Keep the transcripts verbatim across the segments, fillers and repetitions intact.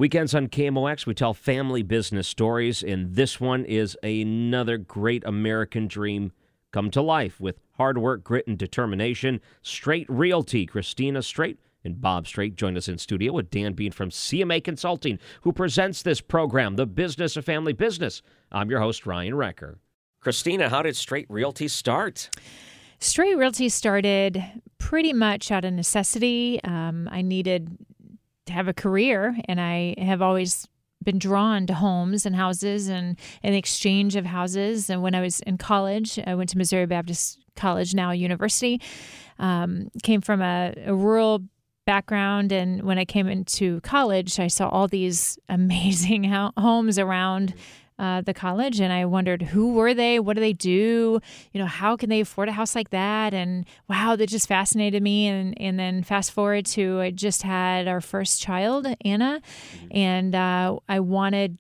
Weekends on K M O X, we tell family business stories, and this one is another great American dream come to life with hard work, grit, and determination. Straight Realty, Christina Straight and Bob Straight join us in studio with Dan Bean from C M A Consulting, who presents this program, The Business of Family Business. I'm your host, Ryan Recker. Christina, how did Straight Realty start? Straight Realty started pretty much out of necessity. Um, I needed to have a career, and I have always been drawn to homes and houses and an exchange of houses. And when I was in college, I went to Missouri Baptist College, now university, um, came from a, a rural background. And when I came into college, I saw all these amazing ho- homes around uh, the college. And I wondered, who were they? What do they do? You know, how can they afford a house like that? And wow, that just fascinated me. And, and then fast forward to, I just had our first child, Anna. Mm-hmm. And uh, I wanted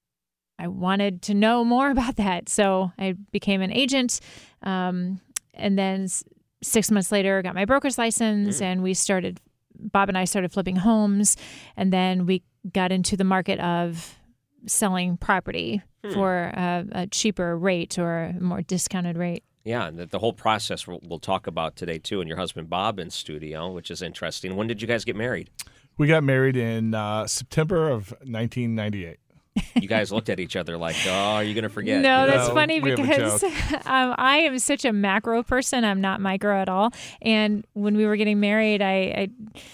I wanted to know more about that. So I became an agent. Um, and then s- six months later, got my broker's license, mm. and we started, Bob and I started flipping homes. And then we got into the market of selling property hmm. for a, a cheaper rate or a more discounted rate. Yeah, and the, the whole process we'll, we'll talk about today, too, and your husband Bob in studio, which is interesting. When did you guys get married? We got married in uh, September of nineteen ninety-eight. You guys looked at each other like, oh, are you going to forget? No, that's No, funny we have a because joke. um, I am such a macro person. I'm not micro at all. And when we were getting married, I, I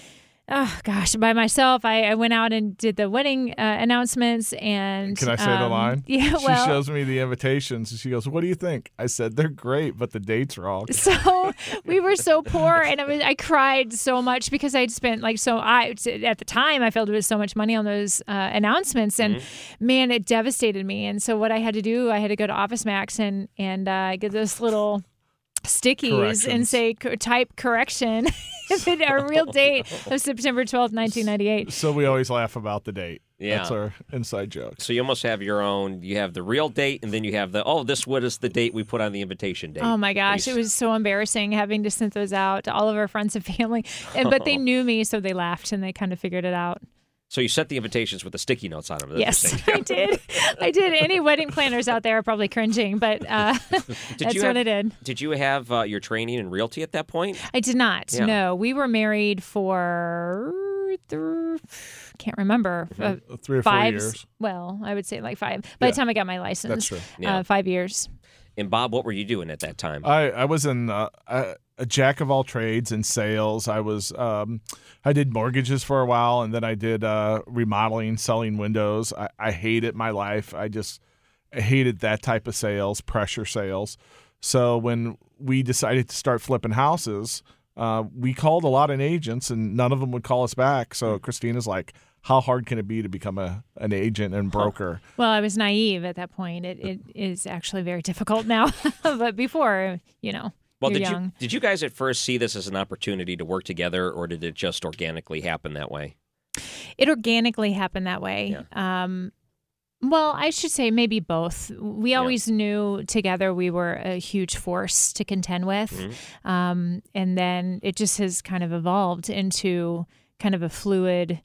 oh gosh, by myself, I, I went out and did the wedding uh, announcements. And Can I say um, the line? Yeah, well. She shows me the invitations, and she goes, "What do you think?" I said, "They're great, but the dates are all." So we were so poor, and I was I cried so much because I'd spent like so I at the time I felt it was so much money on those uh, announcements, and mm-hmm. man, it devastated me. And so what I had to do, I had to go to Office Max and and uh, get this little stickies and say type correction and our real date of September twelfth, nineteen ninety-eight. So we always laugh about the date. Yeah. That's our inside joke. So you almost have your own, you have the real date, and then you have the, oh, this what is the date we put on the invitation date. Oh my gosh, it was so embarrassing having to send those out to all of our friends and family. And but they knew me, so they laughed and they kind of figured it out. So you set the invitations with the sticky notes on them. Yes, I did. I did. Any wedding planners out there are probably cringing, but uh, that's what have, I did. Did you have uh, your training in realty at that point? I did not. Yeah. No, we were married for th- can't remember uh, three or five, four years. Well, I would say like five. By yeah. the time I got my license, that's true. Yeah. Uh, five years. And Bob, what were you doing at that time? I, I was in uh, a, a jack of all trades in sales. I was um, I did mortgages for a while, and then I did uh, remodeling, selling windows. I, I hated my life. I just I hated that type of sales, pressure sales. So when we decided to start flipping houses, uh, we called a lot of agents, and none of them would call us back. So Christina's like, how hard can it be to become a an agent and broker? Well, I was naive at that point. It it is actually very difficult now, but before, you know, well, you're did young. you did you guys at first see this as an opportunity to work together, or did it just organically happen that way? It organically happened that way. Yeah. Um, well, I should say maybe both. We always yeah. knew together we were a huge force to contend with, mm-hmm. um, and then it just has kind of evolved into kind of a fluid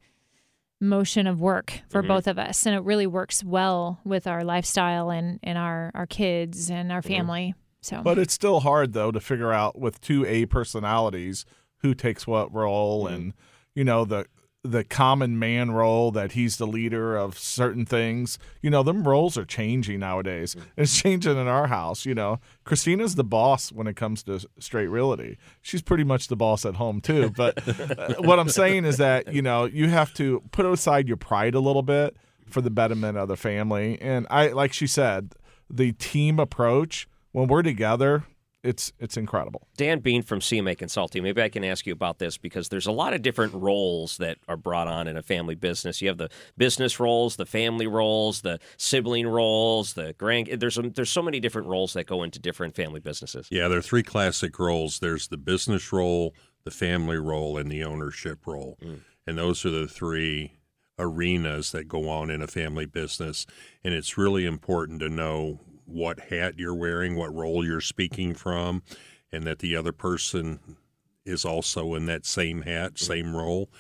motion of work for mm-hmm. both of us, and it really works well with our lifestyle and, and our, our kids and our family. Mm-hmm. So, but it's still hard though to figure out with two A personalities who takes what role, mm-hmm. and you know the the common man role that he's the leader of certain things. You know, them roles are changing nowadays. Mm-hmm. It's changing in our house. You know, Christina's the boss when it comes to Straight Realty. She's pretty much the boss at home too. But what I'm saying is that, you know, you have to put aside your pride a little bit for the betterment of the family. And I, like she said, the team approach, when we're together, It's it's incredible. Dan Bean from C M A Consulting. Maybe I can ask you about this because there's a lot of different roles that are brought on in a family business. You have the business roles, the family roles, the sibling roles, the grand. There's a, there's so many different roles that go into different family businesses. Yeah, there are three classic roles. There's the business role, the family role, and the ownership role. Mm. And those are the three arenas that go on in a family business. And it's really important to know what hat you're wearing, what role you're speaking from, and that the other person is also in that same hat, same role.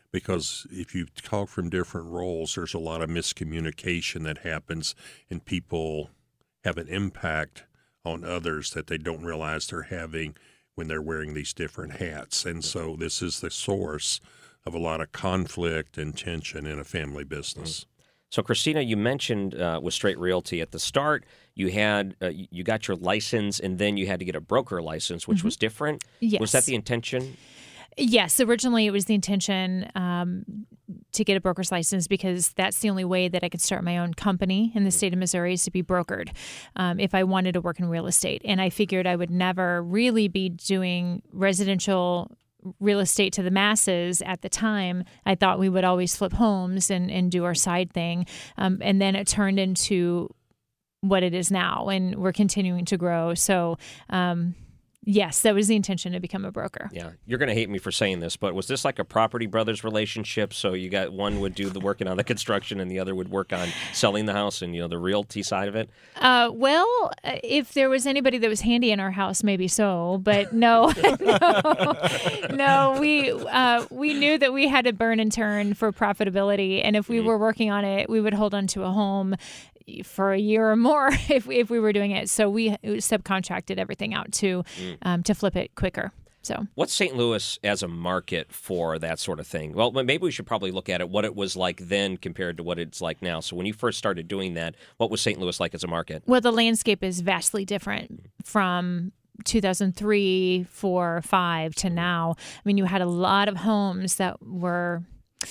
because if you talk from different roles, there's a lot of miscommunication that happens, and people have an impact on others that they don't realize they're having when they're wearing these different hats. And so this is the source of a lot of conflict and tension in a family business. So, Christina, you mentioned uh, with Straight Realty at the start, you had uh, you got your license, and then you had to get a broker license, which mm-hmm. was different. Yes. Was that the intention? Yes. Originally, it was the intention um, to get a broker's license because that's the only way that I could start my own company in the state of Missouri is to be brokered um, if I wanted to work in real estate. And I figured I would never really be doing residential real estate to the masses at the time. I thought we would always flip homes and, and do our side thing. Um, and then it turned into what it is now, and we're continuing to grow. So, um, yes, that was the intention to become a broker. Yeah. You're going to hate me for saying this, but was this like a Property Brothers relationship? So you got one would do the working on the construction and the other would work on selling the house and, you know, the realty side of it? Uh, well, if there was anybody that was handy in our house, maybe so. But no, no, no. We, uh, we knew that we had to burn and turn for profitability. And if we mm-hmm. were working on it, we would hold on to a home for a year or more if we, if we were doing it. So we subcontracted everything out to mm. um, to flip it quicker. So what's Saint Louis as a market for that sort of thing? Well, maybe we should probably look at it, what it was like then compared to what it's like now. So when you first started doing that, what was Saint Louis like as a market? Well, the landscape is vastly different from two thousand three, four, five to now. I mean, you had a lot of homes that were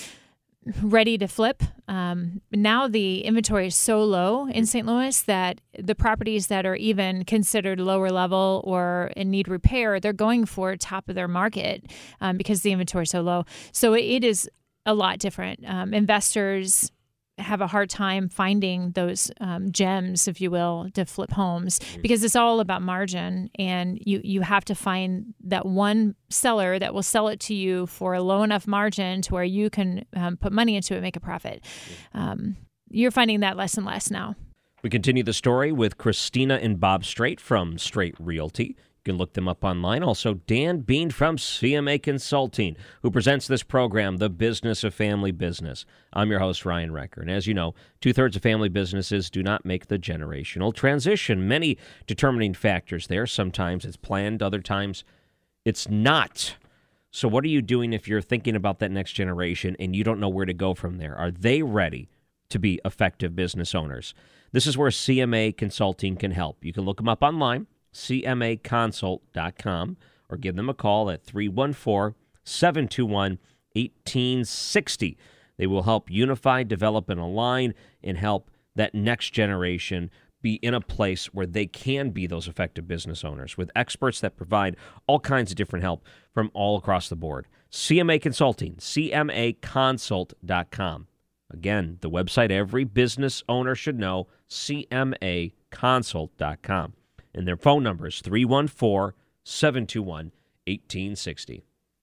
ready to flip. Um, now the inventory is so low in Saint Louis that the properties that are even considered lower level or in need repair, they're going for top of their market um, because the inventory is so low. So it, it is a lot different. Um, investors have a hard time finding those um, gems, if you will, to flip homes because it's all about margin, and you you have to find that one seller that will sell it to you for a low enough margin to where you can um, put money into it, make a profit. Um, you're finding that less and less now. We continue the story with Christina and Bob Straight from Straight Realty. You can look them up online. Also, Dan Bean from C M A Consulting, who presents this program, The Business of Family Business. I'm your host, Ryan Recker. And as you know, two-thirds of family businesses do not make the generational transition. Many determining factors there. Sometimes it's planned, other times it's not. So what are you doing if you're thinking about that next generation and you don't know where to go from there? Are they ready to be effective business owners? This is where C M A Consulting can help. You can look them up online, C M A consult dot com, or give them a call at three one four, seven two one, one eight six zero. They will help unify, develop, and align and help that next generation be in a place where they can be those effective business owners with experts that provide all kinds of different help from all across the board. C M A Consulting, C M A consult dot com. Again, the website every business owner should know, C M A consult dot com. And their phone number is three one four, seven two one, one eight six zero.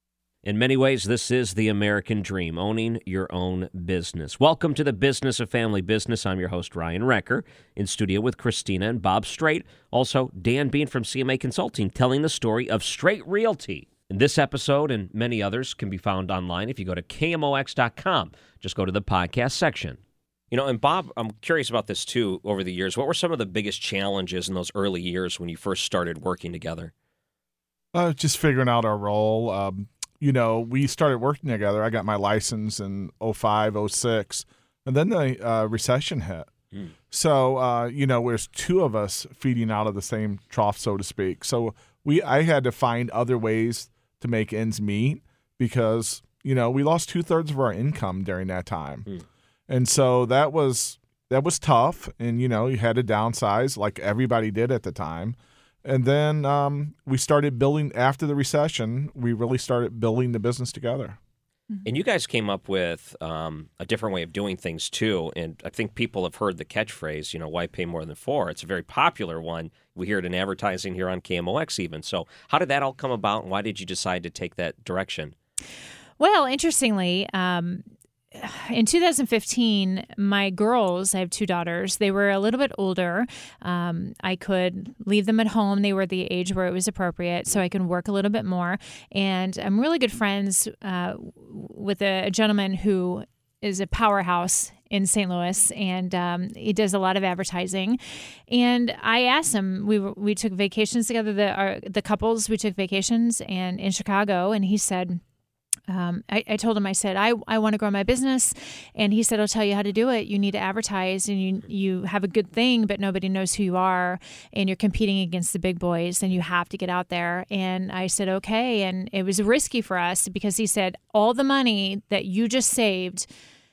In many ways, this is the American dream, owning your own business. Welcome to the Business of Family Business. I'm your host, Ryan Recker, in studio with Christina and Bob Straight. Also, Dan Bean from C M A Consulting, telling the story of Straight Realty. And this episode and many others can be found online if you go to K M O X dot com. Just go to the podcast section. You know, and Bob, I'm curious about this too over the years. What were some of the biggest challenges in those early years when you first started working together? Uh, just figuring out our role. Um, you know, we started working together. I got my license in oh five, oh six, and then the uh, recession hit. Mm. So, uh, you know, there's two of us feeding out of the same trough, so to speak. So we, I had to find other ways to make ends meet because, you know, we lost two-thirds of our income during that time. Mm. And so that was that was tough, and, you know, you had to downsize like everybody did at the time. And then um, we started building, after the recession, we really started building the business together. And you guys came up with um, a different way of doing things, too. And I think people have heard the catchphrase, you know, why pay more than four? It's a very popular one. We hear it in advertising here on K M O X even. So how did that all come about, and why did you decide to take that direction? Well, interestingly, um, in two thousand fifteen, my girls, I have two daughters, they were a little bit older. Um, I could leave them at home. They were the age where it was appropriate, so I can work a little bit more. And I'm really good friends uh, with a, a gentleman who is a powerhouse in Saint Louis, and um, he does a lot of advertising. And I asked him, we were, we took vacations together, the, our, the couples, we took vacations and in Chicago, and he said, Um, I, I told him, I said, I, I want to grow my business. And he said, I'll tell you how to do it. You need to advertise, and you, you have a good thing, but nobody knows who you are, and you're competing against the big boys, and you have to get out there. And I said, okay. And it was risky for us because he said, all the money that you just saved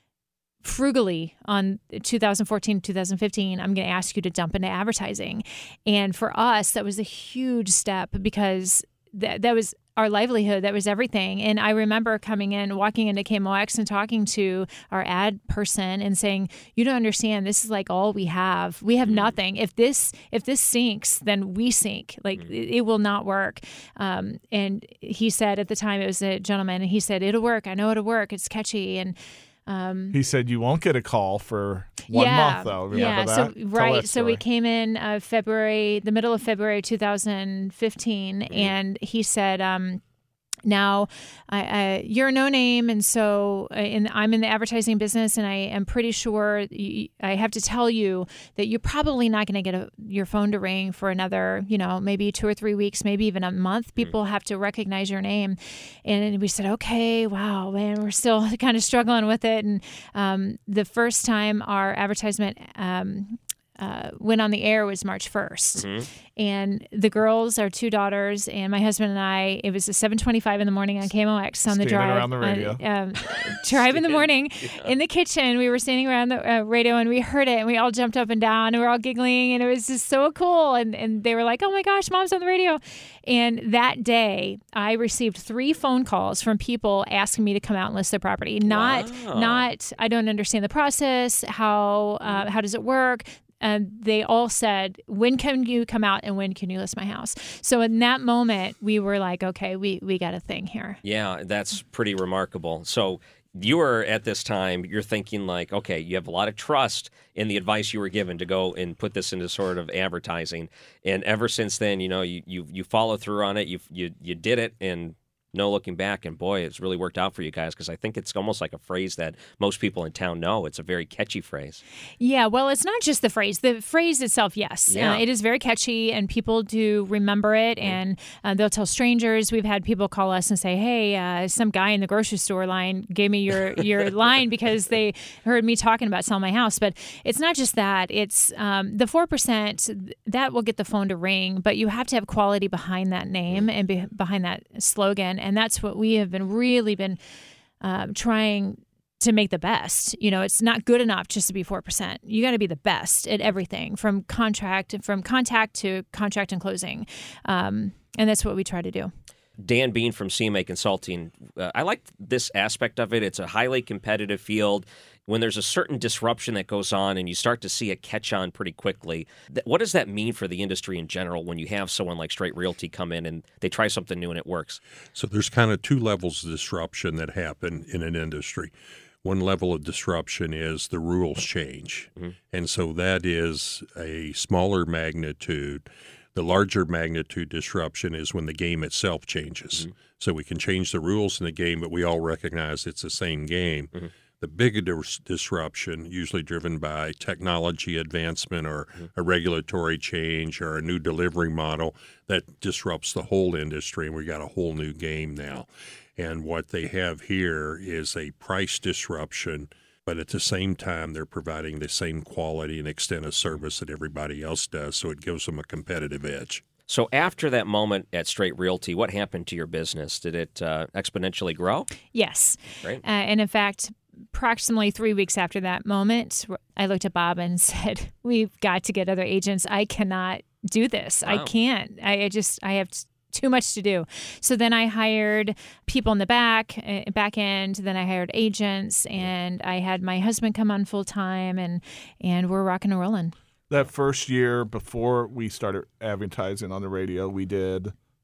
frugally on two thousand fourteen, two thousand fifteen, I'm going to ask you to dump into advertising. And for us, that was a huge step because that, that was our livelihood. That was everything. And I remember coming in, walking into K M O X and talking to our ad person and saying, you don't understand. This is like all we have. We have mm-hmm. nothing. If this, if this sinks, then we sink. Like mm-hmm. it, it will not work. Um, and he said at the time, it was a gentleman, and he said, it'll work. I know it'll work. It's catchy. And Um, he said you won't get a call for one yeah, month, though. Remember yeah, that? so Tell right. that So we story. came in uh, February, the middle of February two thousand fifteen, mm-hmm. and he said, um, now, I, I, you're a no name, and so uh, in, I'm in the advertising business, and I am pretty sure you, I have to tell you that you're probably not going to get a, your phone to ring for another, you know, maybe two or three weeks, maybe even a month. People have to recognize your name. And we said, okay, wow, man, we're still kind of struggling with it. And um, the first time our advertisement um, uh, went on the air was March first. Mm-hmm. And the girls, our two daughters, and my husband and I, it was a seven twenty-five in the morning on K M O X on Standing the drive. around the radio. On, um, drive in the morning yeah. in the kitchen. We were standing around the uh, radio, and we heard it, and we all jumped up and down, and we were all giggling, and it was just so cool. And, and they were like, oh my gosh, Mom's on the radio. And that day, I received three phone calls from people asking me to come out and list their property. Not, wow. not I don't understand the process. How, uh, how does it work? And they all said, when can you come out and when can you list my house? So in that moment, we were like, okay, we, we got a thing here. Yeah, that's pretty remarkable. So you were at this time, you're thinking like, okay, you have a lot of trust in the advice you were given to go and put this into sort of advertising. And ever since then, you know, you you, you follow through on it, you you you did it, and no looking back, and boy, it's really worked out for you guys, because I think it's almost like a phrase that most people in town know. It's a very catchy phrase. Yeah, well, it's not just the phrase. The phrase itself, yes. Yeah. Uh, it is very catchy, and people do remember it, mm. and uh, they'll tell strangers. We've had people call us and say, hey, uh, some guy in the grocery store line gave me your, your line because they heard me talking about selling my house. But it's not just that. It's um, the four percent, that will get the phone to ring, but you have to have quality behind that name mm. and be- behind that slogan. And that's what we have been really been um, trying to make the best. You know, it's not good enough just to be four percent. You got to be the best at everything, from contract, from contact to contract and closing. Um, and that's what we try to do. Dan Bean from C M A Consulting. Uh, I like this aspect of it. It's a highly competitive field. When there's a certain disruption that goes on and you start to see it catch on pretty quickly, th- what does that mean for the industry in general when you have someone like Straight Realty come in and they try something new and it works? So there's kind of two levels of disruption that happen in an industry. One level of disruption is the rules change. Mm-hmm. And so that is a smaller magnitude. The larger magnitude disruption is when the game itself changes. Mm-hmm. So we can change the rules in the game, but we all recognize it's the same game. Mm-hmm. The bigger dis- disruption, usually driven by technology advancement or mm-hmm. a regulatory change or a new delivery model, that disrupts the whole industry, and we got a whole new game now. And what they have here is a price disruption, but at the same time, they're providing the same quality and extent of service that everybody else does, so it gives them a competitive edge. So after that moment at Straight Realty, what happened to your business? Did it uh, exponentially grow? Yes. Great. Uh, and in fact, approximately three weeks after that moment, I looked at Bob and said, we've got to get other agents. I cannot do this. Wow. I can't. I, I just, I have t- too much to do. So then I hired people in the back, uh, back end. Then I hired agents, and I had my husband come on full time, and, and we're rocking and rolling. That first year before we started advertising on the radio, we did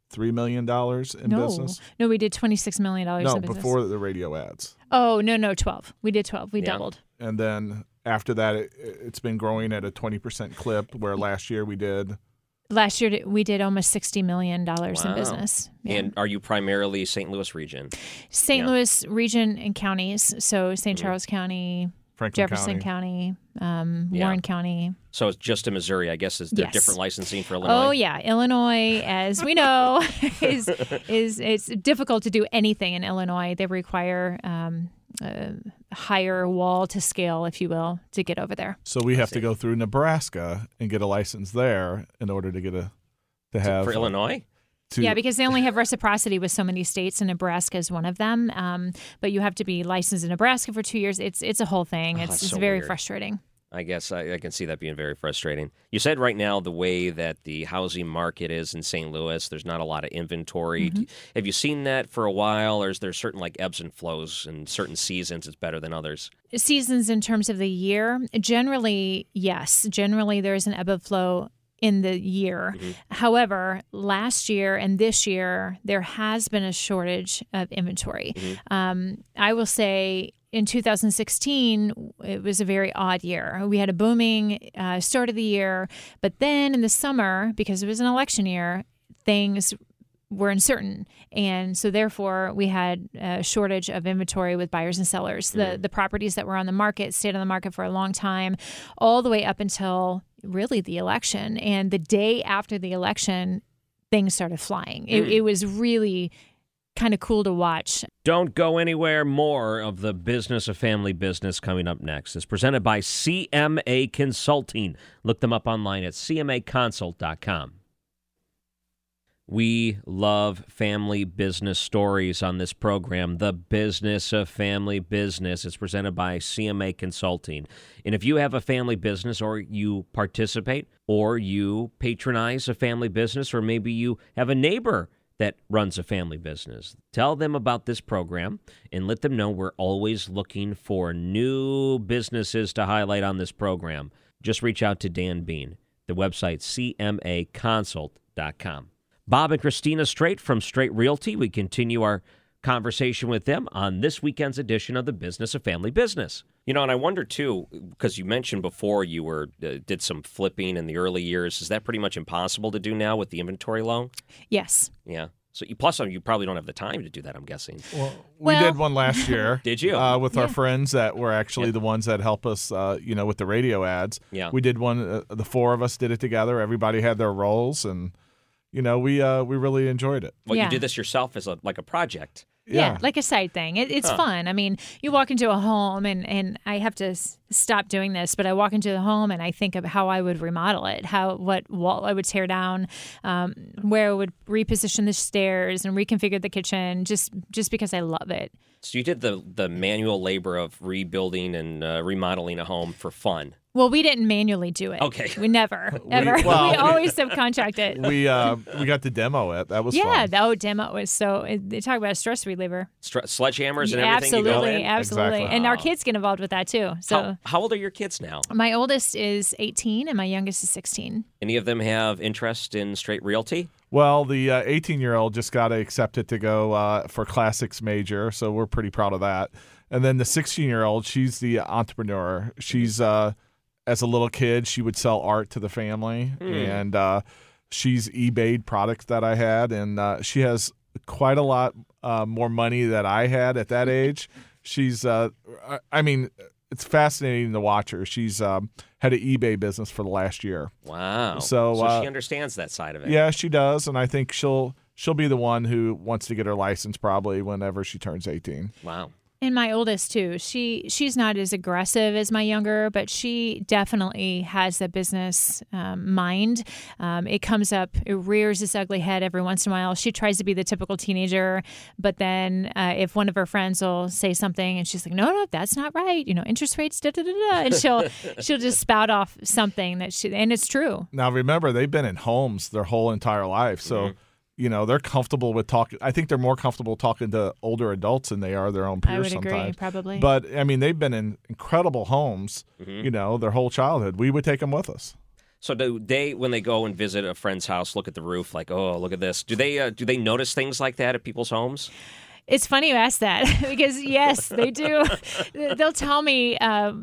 three million dollars in no, business. no, we did twenty-six million dollars No, in business. before the radio ads. Oh, no, no, twelve. We did twelve. We Yeah. doubled. And then after that, it, it's been growing at a twenty percent clip, where last year we did. Last year, we did almost sixty million dollars Wow. in business. Yeah. And are you primarily Saint Louis region? Saint yeah. Louis region and counties. So Saint Mhm. Charles County, Franklin Jefferson County. County, um, Yeah. Warren County. So it's just in Missouri, I guess. Is there Yes. different licensing for Illinois? Oh yeah, Illinois, as we know, is is it's difficult to do anything in Illinois. They require um, a higher wall to scale, if you will, to get over there. So we have see. to go through Nebraska and get a license there in order to get a to have For Illinois? to, Yeah, because they only have reciprocity with so many states, and Nebraska is one of them. Um, but you have to be licensed in Nebraska for two years. It's it's a whole thing. Oh, It's that's it's so very weird. frustrating. I guess I, I can see that being very frustrating. You said right now the way that the housing market is in Saint Louis, there's not a lot of inventory. Mm-hmm. Have you seen that for a while, or is there certain like ebbs and flows and certain seasons it's better than others? Seasons in terms of the year, generally, yes. Generally, there is an ebb and flow in the year. Mm-hmm. However, last year and this year, there has been a shortage of inventory. Mm-hmm. Um, I will say in two thousand sixteen, it was a very odd year. We had a booming uh, start of the year, but then in the summer, because it was an election year, things were uncertain. And so therefore we had a shortage of inventory with buyers and sellers. The Mm-hmm. the properties that were on the market stayed on the market for a long time, all the way up until really the election. And the day after the election, things started flying. It, Mm. it was really kind of cool to watch. Don't go anywhere. More of the business of family business coming up next. It's presented by C M A Consulting. Look them up online at c m a consult dot com. We love family business stories on this program, The Business of Family Business. It's presented by C M A Consulting. And if you have a family business, or you participate, or you patronize a family business, or maybe you have a neighbor that runs a family business, tell them about this program and let them know we're always looking for new businesses to highlight on this program. Just reach out to Dan Bean. The website, c m a consult dot com. Bob and Christina Straight from Straight Realty. We continue our conversation with them on this weekend's edition of The Business of Family Business. You know, and I wonder, too, because you mentioned before you were uh, did some flipping in the early years. Is that pretty much impossible to do now with the inventory low? Yes. Yeah. So you, plus, you probably don't have the time to do that, I'm guessing. Well, we Well- did one last year. Did you? Uh, with Yeah. our friends that were actually Yeah. the ones that help us, uh, you know, with the radio ads. Yeah. We did one. Uh, the four of us did it together. Everybody had their roles, and you know, we uh, we really enjoyed it. Well, Yeah. you did this yourself as a like a project. Yeah, like a side thing. It, it's Huh. fun. I mean, you walk into a home, and, and I have to s- stop doing this, but I walk into the home and I think of how I would remodel it, how what wall I would tear down, um, where I would reposition the stairs and reconfigure the kitchen, just just because I love it. So you did the the manual labor of rebuilding and uh, remodeling a home for fun. Well, we didn't manually do it. Okay. We never, ever. We, well, we- always subcontract it. We uh, we got to demo it. That was yeah, fun. the oh, demo was so. It, they talk about a stress reliever. Str- sledgehammers and everything. You go Absolutely, in? absolutely. Exactly. And our Wow. kids get involved with that too. So How, how old are your kids now? my oldest is eighteen and my youngest is sixteen. Any of them have interest in straight realty? Well, the eighteen-year-old just got accepted to go uh, for classics major, so we're pretty proud of that. And then the sixteen-year-old, she's the entrepreneur. She's uh, as a little kid, she would sell art to the family, and uh, she's eBayed products that I had, and uh, she has quite a lot uh, more money that I had at that age. She's, uh, I- I mean, it's fascinating to watch her. She's um, had an eBay business for the last year. Wow. So, so uh, she understands that side of it. Yeah, she does, and I think she'll she'll be the one who wants to get her license probably whenever she turns eighteen. Wow. And my oldest too. She she's not as aggressive as my younger, but she definitely has the business um, mind. Um, it comes up, it rears its ugly head every once in a while. She tries to be the typical teenager, but then uh, if one of her friends will say something, and she's like, "No, no, that's not right. You know, interest rates, da da da da," and she'll she'll just spout off something that she, and it's true. Now remember, they've been in homes their whole entire life, so Mm-hmm. you know they're comfortable with talking. I think they're more comfortable talking to older adults than they are their own peers I would agree, sometimes. probably. But I mean, they've been in incredible homes, Mm-hmm. you know, their whole childhood. We would take them with us. So do they, when they go and visit a friend's house, look at the roof, like, oh, look at this? Do they uh, do they notice things like that at people's homes? It's funny you ask that because, yes, they do. They'll tell me um,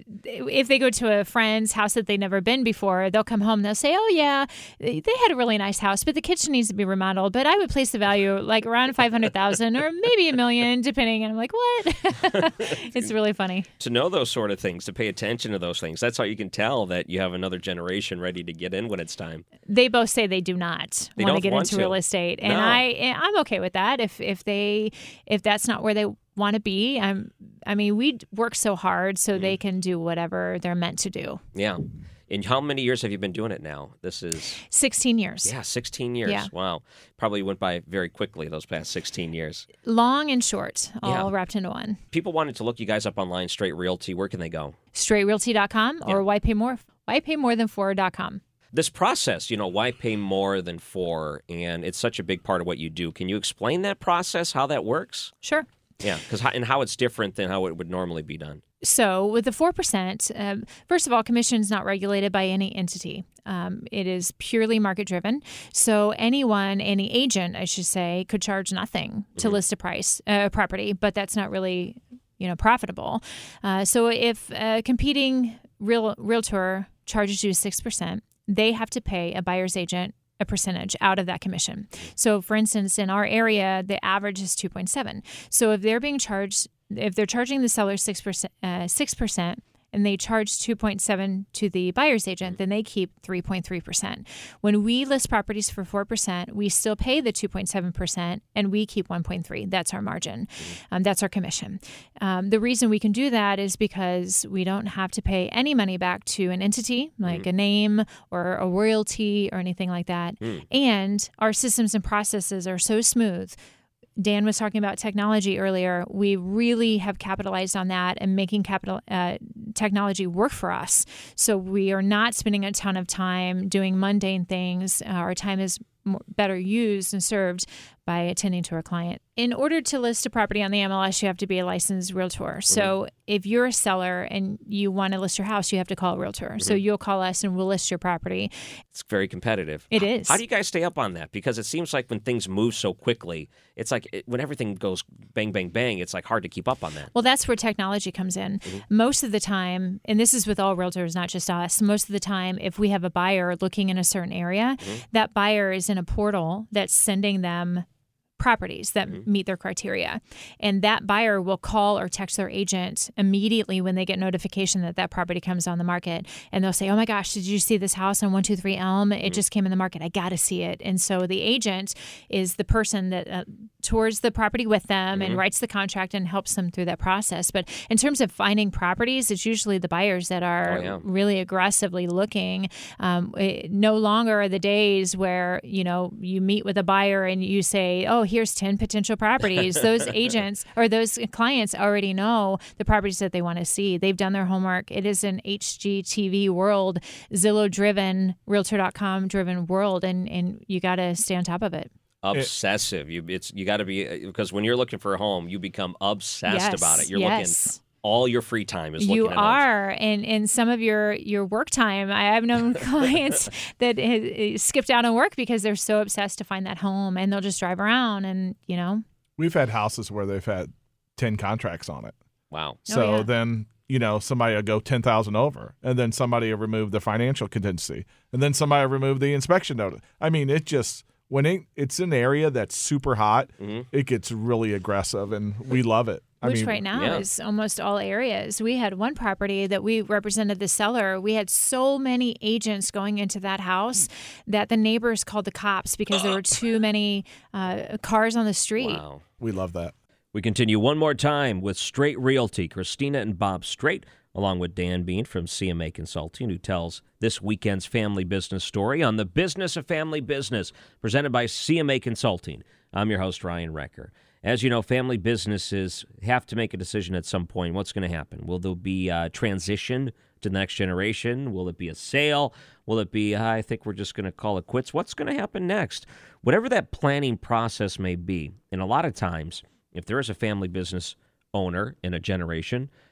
if they go to a friend's house that they've never been before, they'll come home and they'll say, oh, yeah, they had a really nice house, but the kitchen needs to be remodeled. But I would place the value like around five hundred thousand dollars or maybe a million, depending. And I'm like, what? It's really funny. To know those sort of things, to pay attention to those things, that's how you can tell that you have another generation ready to get in when it's time. They both say they do not They want don't to get want into to. real estate. And No. I, and I'm okay with that. If if they if that's not where they want to be, I'm, I mean, we work so hard so they can do whatever they're meant to do. Yeah. And how many years have you been doing it now? This is... sixteen years. Yeah, sixteen years. Yeah. Wow. Probably went by very quickly those past sixteen years. Long and short, all Yeah. wrapped into one. People wanted to look you guys up online, Straight Realty. Where can they go? straight realty dot com or Yeah. why pay more why pay more than four dot com. This process, you know, why pay more than four? And it's such a big part of what you do. Can you explain that process, how that works? Sure. Yeah, because and how it's different than how it would normally be done. So with the four percent, um, first of all, commission is not regulated by any entity. Um, it is purely market driven. So anyone, any agent, I should say, could charge nothing to Mhm. list a price, uh, property, but that's not really, you know, profitable. Uh, so if a competing real realtor charges you six percent, they have to pay a buyer's agent a percentage out of that commission. So for instance, in our area, the average is two point seven. So if they're being charged, if they're charging the seller six percent, uh, six percent, and they charge two point seven to the buyer's agent, then they keep three point three percent. When we list properties for four percent, we still pay the two point seven percent and we keep one point three. That's our margin. Um, that's our commission. Um, the reason we can do that is because we don't have to pay any money back to an entity, like Mm-hmm. a name or a royalty or anything like that. Mm. And our systems and processes are so smooth. Dan was talking about technology earlier. We really have capitalized on that and making capital uh, technology work for us. So we are not spending a ton of time doing mundane things. Uh, our time is more, better used and served by attending to our client. In order to list a property on the M L S, you have to be a licensed realtor. So if you're a seller and you want to list your house, you have to call a realtor. So you'll call us and we'll list your property. It's very competitive. It H- is. How do you guys stay up on that? Because it seems like when things move so quickly, it's like it, when everything goes bang, bang, bang, it's like hard to keep up on that. Well, that's where technology comes in. Most of the time, and this is with all realtors, not just us, most of the time, if we have a buyer looking in a certain area, that buyer is in a portal that's sending them properties that Mm-hmm. meet their criteria. And that buyer will call or text their agent immediately when they get notification that that property comes on the market. And they'll say, oh my gosh, did you see this house on one two three Elm? It just came in the market. I got to see it. And so the agent is the person that uh, tours the property with them and writes the contract and helps them through that process. But in terms of finding properties, it's usually the buyers that are Oh, yeah. really aggressively looking. Um, it, no longer are the days where, you know, you meet with a buyer and you say, oh, here's ten potential properties. Those agents or those clients already know the properties that they want to see. They've done their homework. It is an H G T V world, Zillow driven, realtor dot com driven world, and, and you got to stay on top of it. Obsessive. You it's you got to be, because when you're looking for a home, you become obsessed Yes, about it. You're yes. looking, all your free time is looking You at homes. are, and and some of your your work time. I have known clients that uh, skipped out on work because they're so obsessed to find that home, and they'll just drive around, and you know. We've had houses where they've had ten contracts on it. Wow. So yeah. then, you know, somebody will go ten thousand over, and then somebody will remove the financial contingency, and then somebody will remove the inspection notice. I mean, it just, when it, it's an area that's super hot, Mhm. it gets really aggressive, and we love it. I Which mean, right now yeah. is almost all areas. We had one property that we represented the seller. We had so many agents going into that house that the neighbors called the cops because there were too many uh, cars on the street. Wow. we love that. We continue one more time with Straight Realty. Christina and Bob Straight, along with Dan Bean from C M A Consulting, who tells this weekend's family business story on the Business of Family Business, presented by C M A Consulting. I'm your host, Ryan Recker. As you know, family businesses have to make a decision at some point. What's going to happen? Will there be a transition to the next generation? Will it be a sale? Will it be, I think we're just going to call it quits? What's going to happen next? Whatever that planning process may be, and a lot of times, if there is a family business owner in a generation,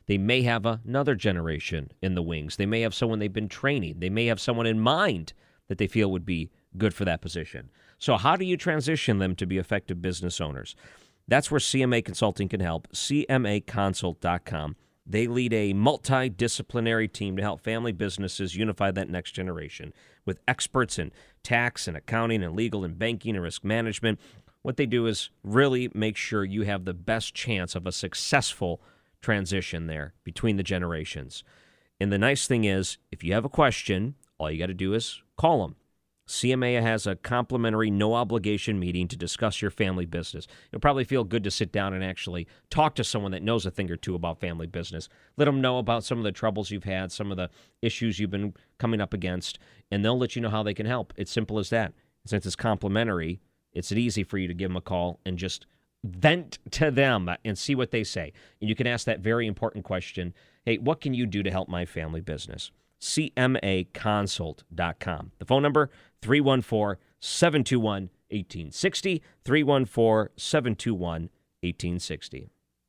They may have another generation in the wings. They may have someone they've been training. They may have someone in mind that they feel would be good for that position. So how do you transition them to be effective business owners? That's where C M A Consulting can help, C M A consult dot com. They lead a multidisciplinary team to help family businesses unify that next generation with experts in tax and accounting and legal and banking and risk management. What they do is really make sure you have the best chance of a successful transition there between the generations. And the nice thing is, if you have a question, all you got to do is call them. C M A has a complimentary, no-obligation meeting to discuss your family business. It'll probably feel good to sit down and actually talk to someone that knows a thing or two about family business. Let them know about some of the troubles you've had, some of the issues you've been coming up against, and they'll let you know how they can help. It's simple as that. Since it's complimentary, it's easy for you to give them a call and just vent to them and see what they say. And you can ask that very important question, hey, what can you do to help my family business? C M A consult dot com. The phone number, three one four, seven two one, one eight six zero, three one four, seven two one, one eight six zero.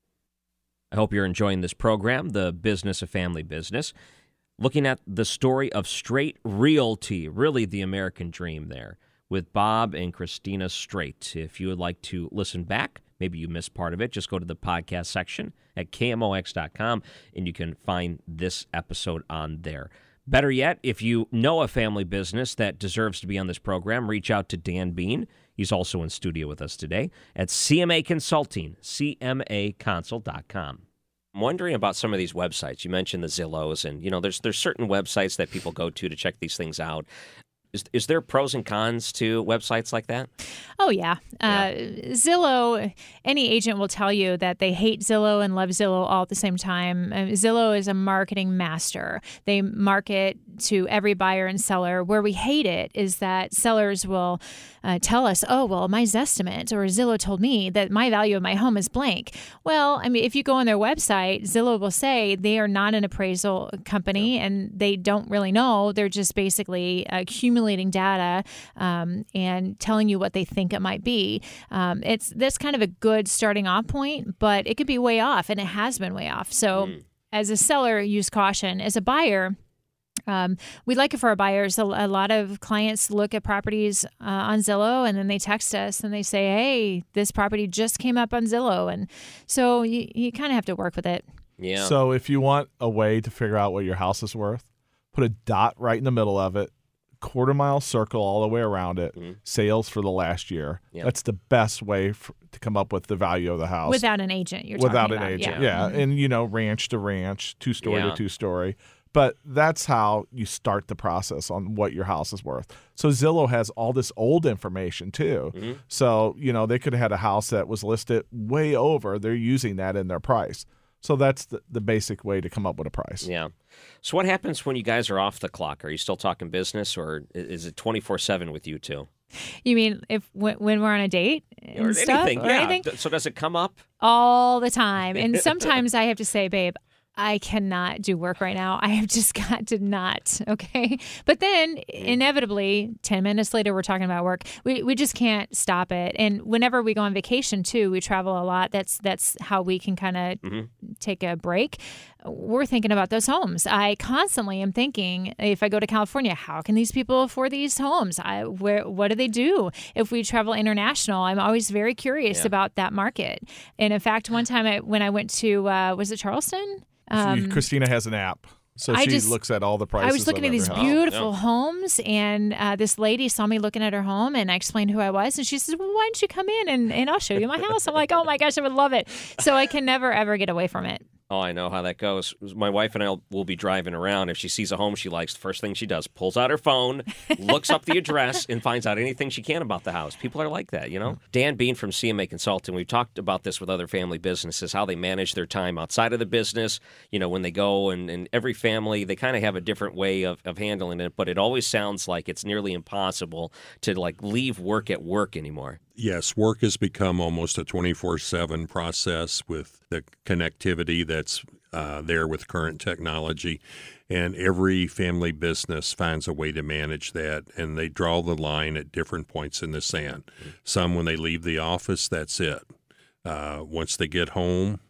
I hope you're enjoying this program, The Business of Family Business, looking at the story of Straight Realty, really the American dream there, with Bob and Christina Straight. If you would like to listen back, maybe you missed part of it, just go to the podcast section at K M O X dot com, and you can find this episode on there. Better yet, if you know a family business that deserves to be on this program, reach out to Dan Bean. He's also in studio with us today at C M A Consulting, C M A consult dot com. I'm wondering about some of these websites. You mentioned the Zillows, and you know, there's there's certain websites that people go to to check these things out. Is, is there pros and cons to websites like that? Oh, yeah. Yeah. Uh, Zillow, any agent will tell you that they hate Zillow and love Zillow all at the same time. Uh, Zillow is a marketing master. They market to every buyer and seller. Where we hate it is that sellers will uh, tell us, oh, well, my Zestimate or Zillow told me that my value of my home is blank. Well, I mean, if you go on their website, Zillow will say they are not an appraisal company and they don't really know. They're just basically accumulating data um, and telling you what they think it might be. Um, it's that's kind of a good starting off point, but it could be way off, and it has been way off. So mm. as a seller, use caution. As a buyer, Um, we like it for our buyers. A, a lot of clients look at properties uh, on Zillow, and then they text us and they say, hey, this property just came up on Zillow. And so you, you kind of have to work with it. Yeah. So if you want a way to figure out what your house is worth, put a dot right in the middle of it, quarter mile circle all the way around it, mm-hmm. sales for the last year. Yep. That's the best way for, to come up with the value of the house. Without an agent, you're Without talking an about. agent, yeah. yeah. Mm-hmm. And, you know, ranch to ranch, two-story Yeah. to two-story. But that's how you start the process on what your house is worth. So Zillow has all this old information too. Mm-hmm. So, you know, they could have had a house that was listed way over. They're using that in their price. So that's the, the basic way to come up with a price. Yeah. So what happens when you guys are off the clock? Are you still talking business, or is it twenty-four seven with you two? You mean if when, when we're on a date and or stuff? anything, or yeah. anything? So does it come up? All the time. And sometimes I have to say, babe, I cannot do work right now. I have just got to not, okay? But then inevitably, ten minutes later, we're talking about work. We we just can't stop it. And whenever we go on vacation, too, we travel a lot. That's that's how we can kind of mm-hmm. take a break. We're thinking about those homes. I constantly am thinking, if I go to California, how can these people afford these homes? I, where, what do they do? If we travel international, I'm always very curious yeah. about that market. And in fact, one time I, when I went to, uh, was it Charleston? Um, Christina has an app, so I she just, looks at all the prices. I was looking of at these house. beautiful Oh, yeah. homes, and uh, this lady saw me looking at her home, and I explained who I was, and she says, well, why don't you come in, and, and I'll show you my house. I'm like, oh, my gosh, I would love it. So I can never, ever get away from it. Oh, I know how that goes. My wife and I will be driving around. If she sees a home she likes, the first thing she does, pulls out her phone, looks up the address, and finds out anything she can about the house. People are like that, you know? Dan Bean from C M A Consulting, we've talked about this with other family businesses, how they manage their time outside of the business, you know, when they go, and, and every family, they kind of have a different way of, of handling it, but it always sounds like it's nearly impossible to, like, leave work at work anymore. Yes, work has become almost a twenty-four seven process with the connectivity that's uh, there with current technology. And every family business finds a way to manage that, and they draw the line at different points in the sand. Some, when they leave the office, that's it. Uh, once they get home,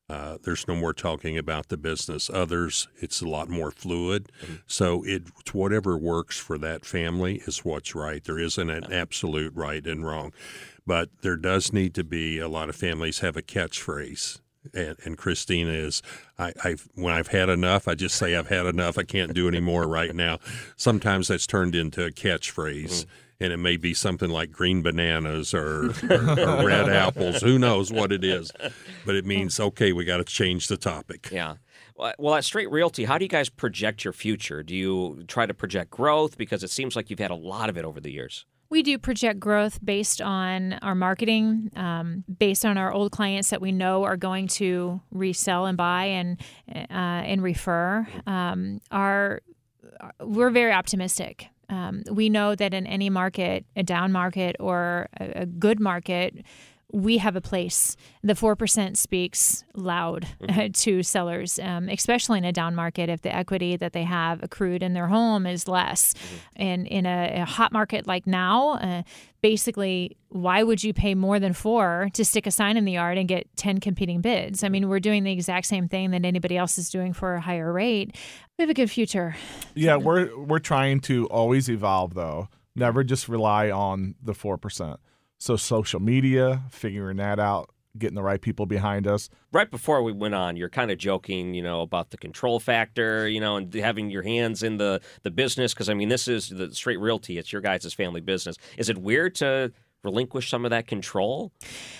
Uh, there's no more talking about the business. Others, it's a lot more fluid. Mm-hmm. So it whatever works for that family is what's right. There isn't an absolute right and wrong. But there does need to be, a lot of families have a catchphrase. And, and Christina is, I, I've, when I've had enough, I just say I've had enough. I can't do any more right now. Sometimes that's turned into a catchphrase. Mm-hmm. And it may be something like green bananas or, or, or red apples. Who knows what it is? But it means, okay, we got to change the topic. Yeah. Well, at Straight Realty, how do you guys project your future? Do you try to project growth? Because it seems like you've had a lot of it over the years. We do project growth based on our marketing, um, based on our old clients that we know are going to resell and buy and uh, and refer. Um, our we're very optimistic. Um, we know that in any market, a down market or a, a good market, we have a place. The four percent speaks loud mm-hmm. to sellers, um, especially in a down market if the equity that they have accrued in their home is less. Mm-hmm. And in a, a hot market like now, uh, basically, why would you pay more than four to stick a sign in the yard and get ten competing bids? I mean, we're doing the exact same thing that anybody else is doing for a higher rate. We have a good future. Yeah, we're we're trying to always evolve, though. Never just rely on the four percent. So social media, figuring that out, getting the right people behind us. Right before we went on, you're kind of joking, you know, about the control factor, you know, and having your hands in the, the business. Because, I mean, this is the Straight Realty. It's your guys' family business. Is it weird to relinquish some of that control?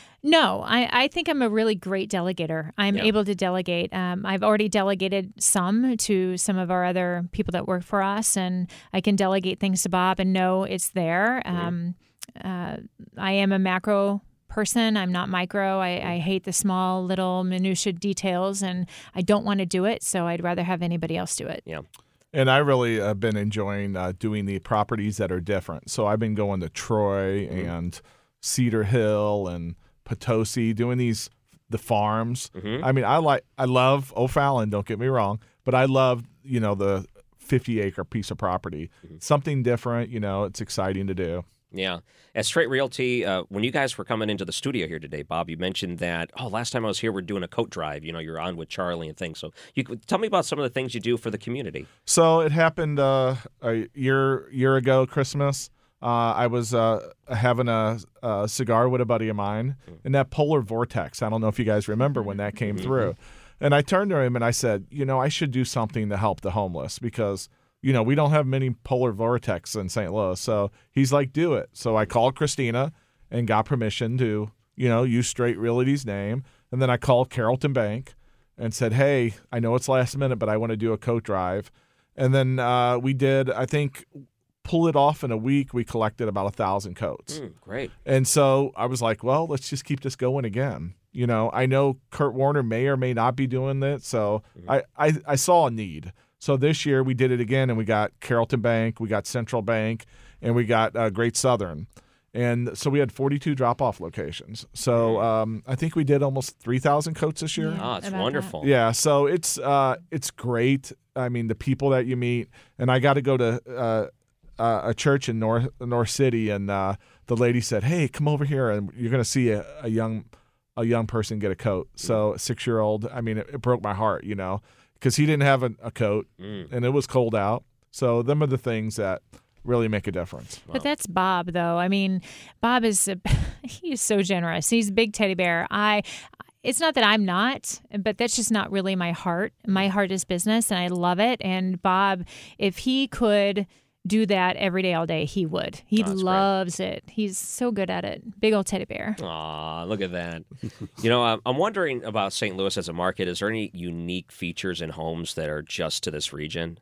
No, I, I think I'm a really great delegator. I'm Yeah. able to delegate. Um, I've already delegated some to some of our other people that work for us, and I can delegate things to Bob and know it's there. Mm-hmm. Um, uh, I am a macro person. I'm not micro. I, I hate the small little minutia details, and I don't want to do it, so I'd rather have anybody else do it. Yeah. And I really have been enjoying uh, doing the properties that are different. So I've been going to Troy mm-hmm. and Cedar Hill and Potosi, doing these the farms. Mm-hmm. I mean, I like I love O'Fallon. Don't get me wrong, but I love you know the fifty acre piece of property. Mm-hmm. Something different. You know, it's exciting to do. Yeah. At Straight Realty, uh, when you guys were coming into the studio here today, Bob, you mentioned that, oh, last time I was here, we're doing a coat drive. You know, you're on with Charlie and things. So you could tell me about some of the things you do for the community. So it happened uh, a year year ago, Christmas. Uh, I was uh, having a, a cigar with a buddy of mine, and that polar vortex, I don't know if you guys remember when that came through. And I turned to him and I said, you know, I should do something to help the homeless because – you know, we don't have many polar vortex in Saint Louis. So he's like, do it. So I called Christina and got permission to, you know, use Straight Realty's name. And then I called Carrollton Bank and said, hey, I know it's last minute, but I want to do a coat drive. And then uh, we did, I think, pull it off in a week. We collected about a thousand coats. Mm, great. And so I was like, well, let's just keep this going again. You know, I know Kurt Warner may or may not be doing it. So mm-hmm. I, I, I saw a need. So this year we did it again, and we got Carrollton Bank, we got Central Bank, and we got uh, Great Southern. And so we had forty-two drop-off locations. So um, I think we did almost three thousand coats this year. Yeah, Oh, it's about wonderful. Yeah, so it's uh, it's great. I mean, the people that you meet. And I got to go to uh, uh, a church in North, North City, and uh, the lady said, hey, come over here, and you're going to see a, a young a young person get a coat. So a six-year-old, I mean, it, it broke my heart, you know. Because he didn't have a, a coat, mm. and it was cold out. So them are the things that really make a difference. But that's Bob, though. I mean, Bob is a, he is so generous. He's a big teddy bear. I. It's not that I'm not, but that's just not really my heart. My heart is business, and I love it. And Bob, if he could do that every day, all day, he would. He oh, loves great. it. He's so good at it. Big old teddy bear. Aw, look at that. You know, I'm wondering about Saint Louis as a market. Is there any unique features in homes that are just to this region?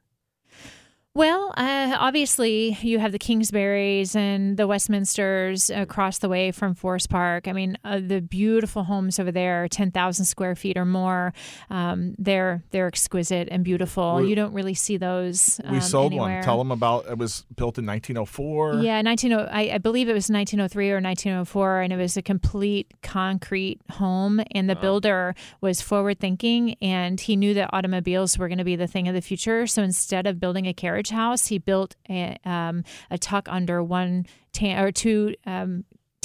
Well, uh, obviously, you have the Kingsburys and the Westminsters across the way from Forest Park. I mean, uh, the beautiful homes over there, ten thousand square feet or more. Um, they're they're exquisite and beautiful. We, you don't really see those um, We sold anywhere. one. Tell them about it. Was built in nineteen oh four. Yeah, nineteen oh, I, I believe it was nineteen oh three or nineteen oh four, and it was a complete concrete home. And the wow. builder was forward thinking, and he knew that automobiles were going to be the thing of the future. So instead of building a carriage house, he built a, um, a tuck under one tan or two um,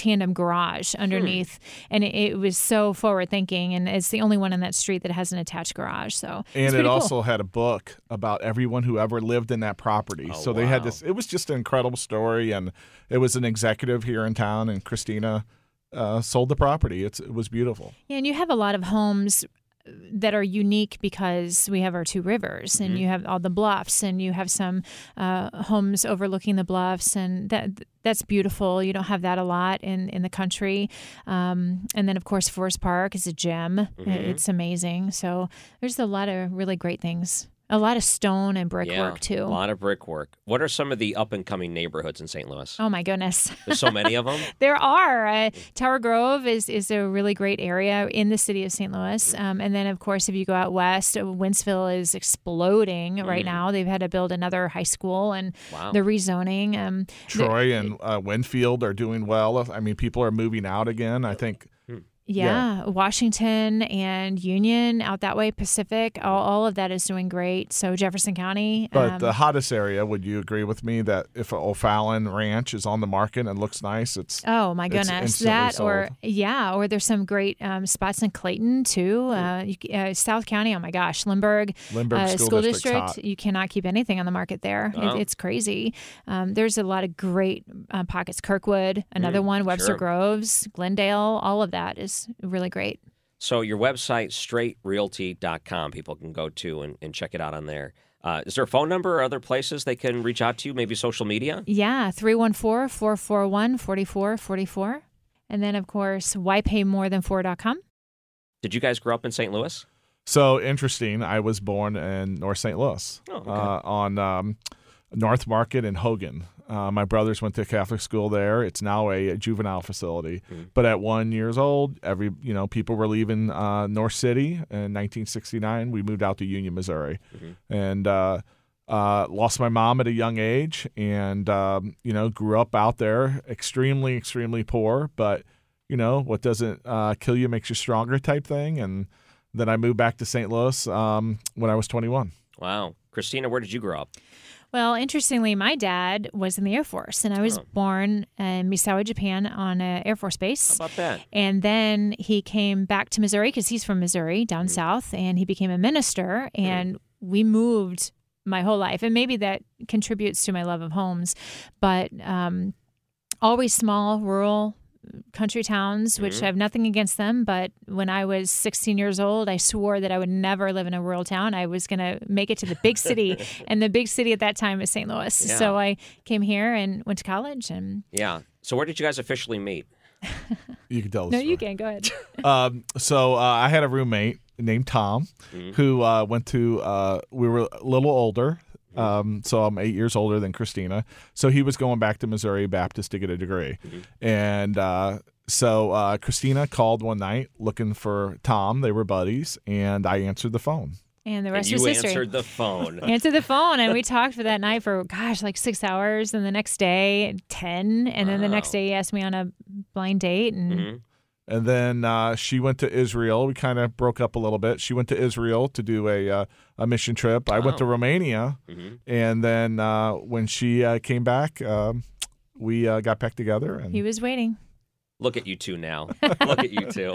tandem garage underneath, hmm. and it, it was so forward thinking. And it's the only one on that street that has an attached garage. So and it cool. also had a book about everyone who ever lived in that property. Oh, so they wow. had this. It was just an incredible story, and it was an executive here in town, and Christina uh, sold the property. It's it was beautiful. Yeah, and you have a lot of homes that are unique because we have our two rivers, and mm-hmm. you have all the bluffs, and you have some uh, homes overlooking the bluffs, and that that's beautiful. You don't have that a lot in, in the country. Um, and then, of course, Forest Park is a gem. Mm-hmm. It's amazing. So there's a lot of really great things. A lot of stone and brickwork, yeah, too. A lot of brickwork. What are some of the up-and-coming neighborhoods in Saint Louis? Oh, my goodness. There's so many of them? There are. Uh, Tower Grove is, is a really great area in the city of Saint Louis. Um, and then, of course, if you go out west, Wentzville is exploding mm. right now. They've had to build another high school, and wow. they're rezoning. Um, Troy and uh, Winfield are doing well. I mean, people are moving out again, I think. Yeah, yeah, Washington and Union out that way, Pacific, all, all of that is doing great. So Jefferson County. But um, the hottest area, would you agree with me that if O'Fallon Ranch is on the market and looks nice, it's oh my goodness, that sold. or yeah, or there's some great um, spots in Clayton too. Uh, you, uh, South County, oh my gosh, Lindbergh, Lindbergh uh, School, School District, District you cannot keep anything on the market there. Oh. It, it's crazy. Um, there's a lot of great uh, pockets. Kirkwood, another mm, one. Webster sure. Groves, Glendale, all of that is really great. So your website, straight realty dot com, people can go to and, and check it out on there. Uh, is there a phone number or other places they can reach out to you, maybe social media? Yeah, three one four, four four one, four four four four. And then, of course, why pay more than four dot com. Did you guys grow up in Saint Louis? So interesting. I was born in North Saint Louis oh, okay. uh, on um, North Market and Hogan. Uh, my brothers went to Catholic school there. It's now a, a juvenile facility. Mm-hmm. But at one years old, every you know people were leaving uh, North City in nineteen sixty-nine. We moved out to Union, Missouri, mm-hmm. and uh, uh, lost my mom at a young age, and um, you know grew up out there, extremely, extremely poor. But you know what doesn't uh, kill you makes you stronger, type thing. And then I moved back to Saint Louis um, when I was twenty-one. Wow, Christina, where did you grow up? Well, interestingly, my dad was in the Air Force, and I was oh. born in Misawa, Japan, on an Air Force base. How about that? And then he came back to Missouri because he's from Missouri, down mm-hmm. south, and he became a minister, and mm-hmm. we moved my whole life. And maybe that contributes to my love of homes, but um, always small, rural country towns, which mm-hmm. I have nothing against them. But when I was sixteen years old, I swore that I would never live in a rural town. I was going to make it to the big city. And the big city at that time was Saint Louis. Yeah. So I came here and went to college. And yeah. So where did you guys officially meet? You can tell us. No, you can. Go ahead. um, so uh, I had a roommate named Tom mm-hmm. who uh, went to, uh, we were a little older. Um, so I'm eight years older than Christina. So he was going back to Missouri Baptist to get a degree. Mm-hmm. And uh, so uh, Christina called one night looking for Tom. They were buddies, and I answered the phone. And the rest and was you history. You answered the phone. answered the phone, and we talked for that night for, gosh, like six hours. And the next day, ten. And wow. then the next day, he asked me on a blind date. And mm-hmm. And then uh, she went to Israel. We kind of broke up a little bit. She went to Israel to do a uh, a mission trip. I oh. went to Romania. Mm-hmm. And then uh, when she uh, came back, um, we uh, got back together. And he was waiting. Look at you two now. Look at you two.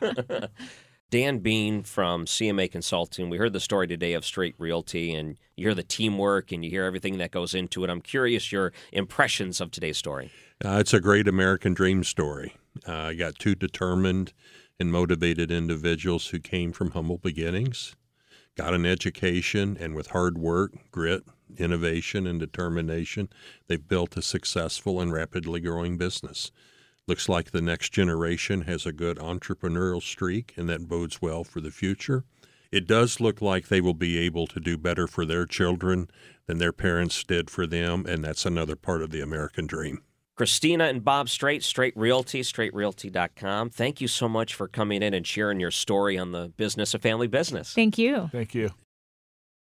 Dan Bean from C M A Consulting. We heard the story today of Straight Realty, and you hear the teamwork and you hear everything that goes into it. I'm curious your impressions of today's story. Uh, it's a great American dream story. Uh, I got two determined and motivated individuals who came from humble beginnings, got an education, and with hard work, grit, innovation, and determination, they've built a successful and rapidly growing business. Looks like the next generation has a good entrepreneurial streak, and that bodes well for the future. It does look like they will be able to do better for their children than their parents did for them, and that's another part of the American dream. Christina and Bob Straight, Straight Realty, straight realty dot com. Thank you so much for coming in and sharing your story on the business of family business. Thank you. Thank you.